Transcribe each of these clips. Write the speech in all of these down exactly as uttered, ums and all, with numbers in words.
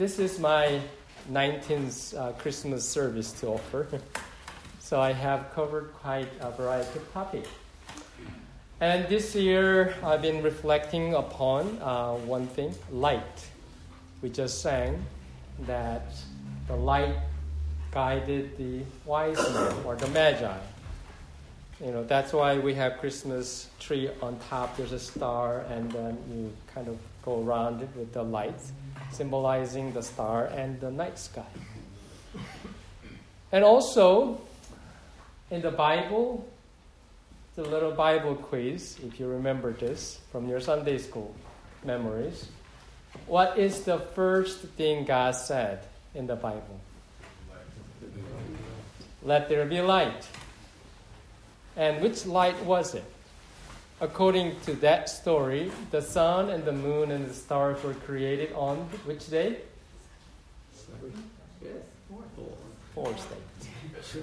this is my nineteenth uh, Christmas service to offer. So I have covered quite a variety of topics. And this year I've been reflecting upon uh, one thing, light. We just sang that the light guided the wise men or the magi. You know, that's why we have Christmas tree on top. There's a star, and then you kind of go around it with the lights, symbolizing the star and the night sky. And also, in the Bible, the little Bible quiz, if you remember this from your Sunday school memories. What is the first thing God said in the Bible? Let there be light. And which light was it? According to that story, the sun and the moon and the stars were created on which day? Fourth day.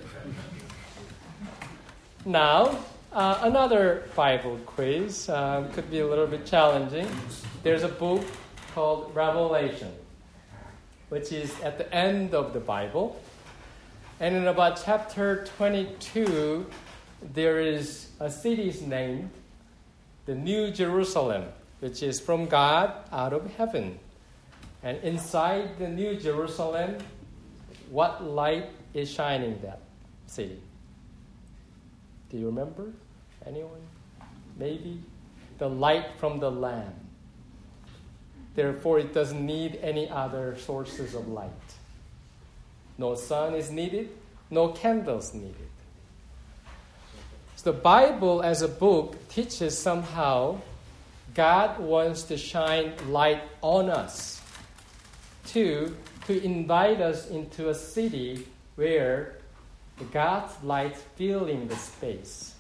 Now, uh, another Bible quiz uh, could be a little bit challenging. There's a book called Revelation, which is at the end of the Bible. And in about chapter twenty-two, there is a city named the New Jerusalem, which is from God out of heaven. And inside the New Jerusalem, what light is shining in that city? Do you remember? Anyone? Maybe? The light from the Lamb. Therefore, it doesn't need any other sources of light. No sun is needed, no candles needed. So the Bible as a book teaches somehow God wants to shine light on us to, to invite us into a city where God's light filling the space.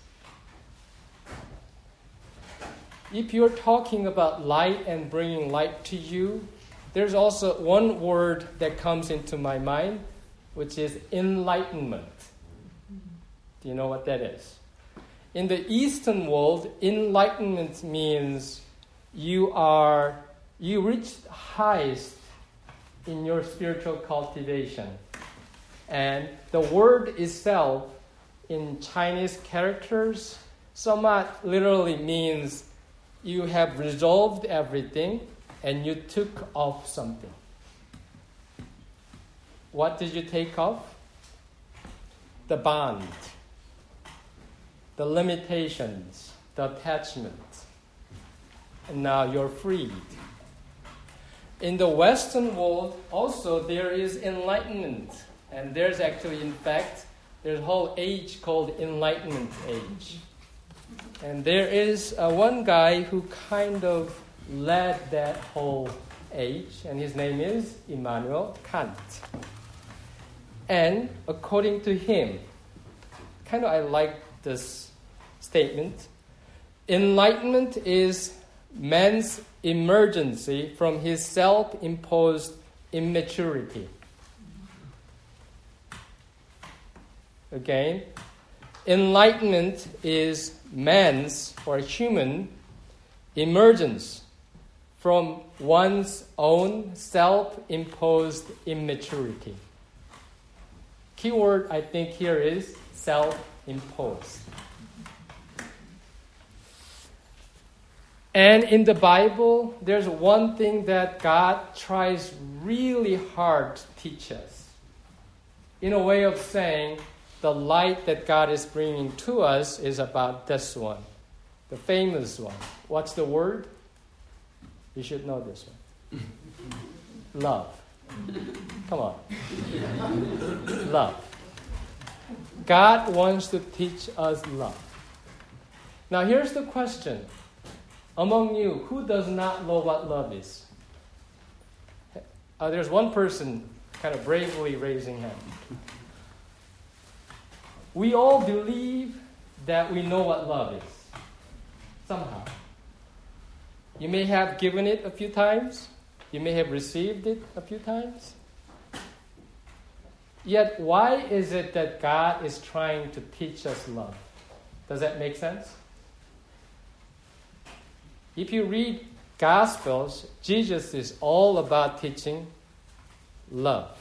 If you're talking about light and bringing light to you, there's also one word that comes into my mind, which is enlightenment. Do you know what that is? In the Eastern world, enlightenment means you are you reach highest in your spiritual cultivation. And the word itself in Chinese characters somewhat literally means you have resolved everything and you took off something. What did you take off? The bond, the limitations, the attachment. And now you're freed. In the Western world, also there is enlightenment. And there's actually, in fact, there's a whole age called Enlightenment Age. And there is uh, one guy who kind of led that whole age, and his name is Immanuel Kant. And according to him, kind of I like this statement, enlightenment is man's emergency from his self-imposed immaturity. Again, enlightenment is man's or human emergence from one's own self-imposed immaturity. Keyword I think here is self-imposed. And in the Bible, there's one thing that God tries really hard to teach us. In a way of saying, the light that God is bringing to us is about this one, the famous one. What's the word? You should know this one. Love. Come on. Love. God wants to teach us love. Now here's the question. Among you, who does not know what love is? Uh, there's one person kind of bravely raising hand. We all believe that we know what love is, somehow. You may have given it a few times. You may have received it a few times. Yet, why is it that God is trying to teach us love? Does that make sense? If you read Gospels, Jesus is all about teaching love.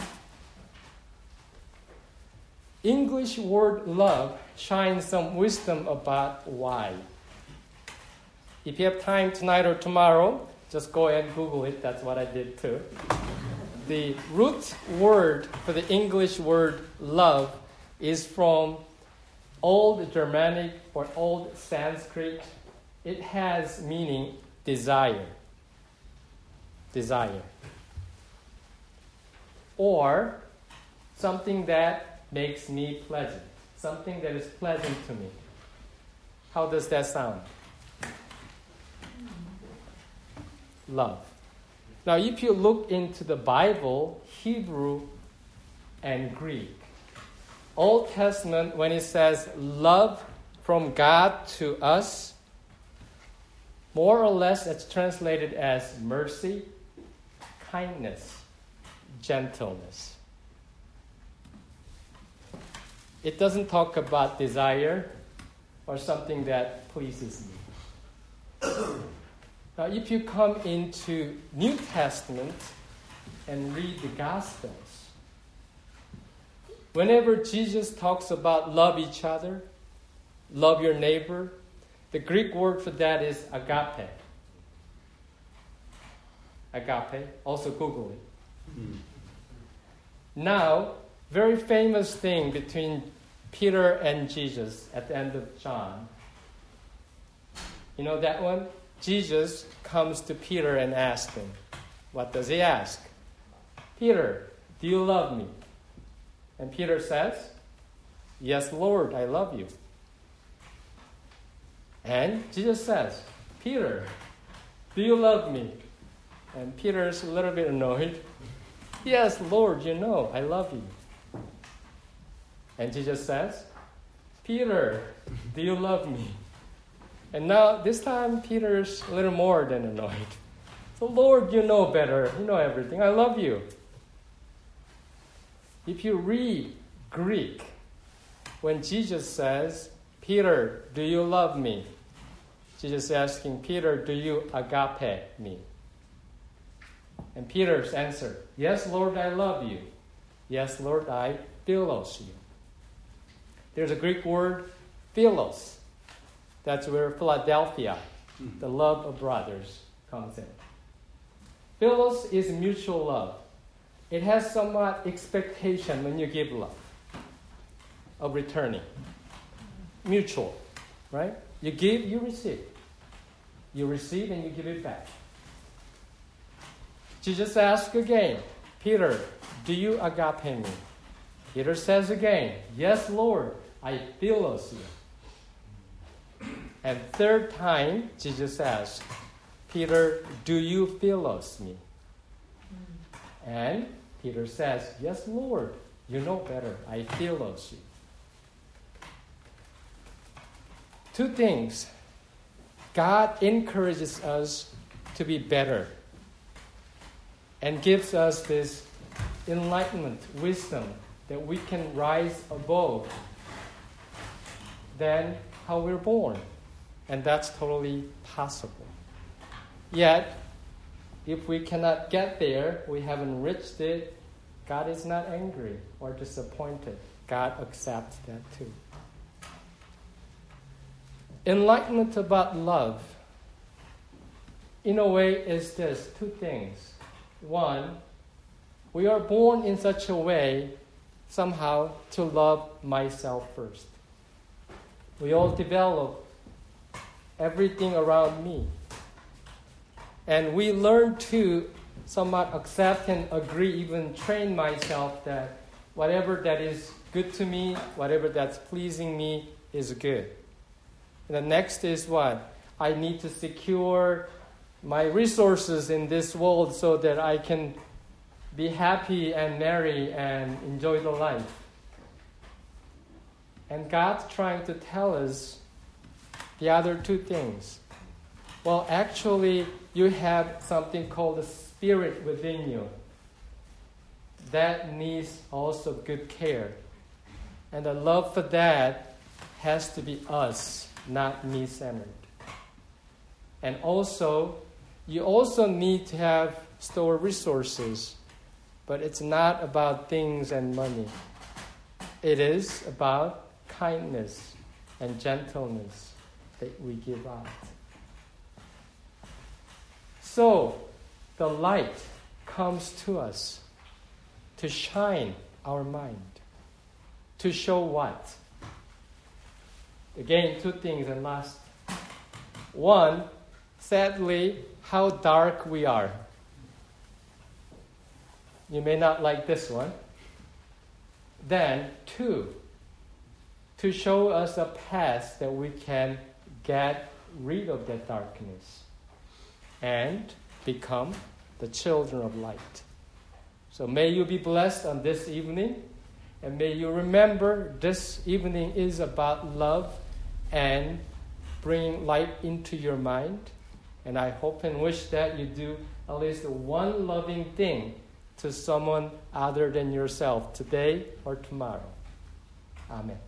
English word love shines some wisdom about why. If you have time tonight or tomorrow, just go and Google it. That's what I did too. The root word for the English word love is from Old Germanic or Old Sanskrit. It has meaning desire. Desire. Or something that makes me pleasant. Something that is pleasant to me. How does that sound? Love. Now, if you look into the Bible, Hebrew and Greek, Old Testament, when it says love from God to us, more or less it's translated as mercy, kindness, gentleness. It doesn't talk about desire or something that pleases me. Now, if you come into New Testament and read the Gospels, whenever Jesus talks about love each other, love your neighbor, the Greek word for that is agape. Agape. Also Google it. Mm. Now, very famous thing between Peter and Jesus at the end of John. You know that one? Jesus comes to Peter and asks him, what does he ask? Peter, do you love me? And Peter says, yes, Lord, I love you. And Jesus says, Peter, do you love me? And Peter's a little bit annoyed. Yes, Lord, you know, I love you. And Jesus says, Peter, do you love me? And now, this time, Peter's a little more than annoyed. So, Lord, you know better. You know everything. I love you. If you read Greek, when Jesus says, Peter, do you love me? Jesus is asking, Peter, do you agape me? And Peter's answer, yes, Lord, I love you. Yes, Lord, I philos you. There's a Greek word, philos. That's where Philadelphia, the love of brothers, comes in. Philos is mutual love. It has somewhat expectation when you give love of returning. Mutual, right? You give, you receive. You receive and you give it back. Jesus asks again, Peter, do you agape me? Peter says again, yes, Lord, I philos you. And third time, Jesus asks, Peter, do you philos me? And Peter says, yes, Lord, you know better. I philos you. Two things. God encourages us to be better and gives us this enlightenment, wisdom, that we can rise above than how we're born. And that's totally possible. Yet, if we cannot get there, we haven't reached it, God is not angry or disappointed. God accepts that too. Enlightenment about love, in a way, is this, two things. One, we are born in such a way, somehow, to love myself first. We all develop everything around me. And we learn to somewhat accept and agree, even train myself that whatever that is good to me, whatever that's pleasing me is good. And the next is what? I need to secure my resources in this world so that I can be happy and merry and enjoy the life. And God's trying to tell us the other two things. Well, actually, you have something called the spirit within you that needs also good care. And the love for that has to be us, not me-centered. And also, you also need to have store resources But it's not about things and money. It is about kindness and gentleness that we give out. So, the light comes to us to shine our mind. To show what? Again, two things and last. One, sadly, how dark we are. You may not like this one. Then, two, to show us a path that we can get rid of that darkness and become the children of light. So may you be blessed on this evening, and may you remember this evening is about love and bringing light into your mind. And I hope and wish that you do at least one loving thing to someone other than yourself today or tomorrow. Amen.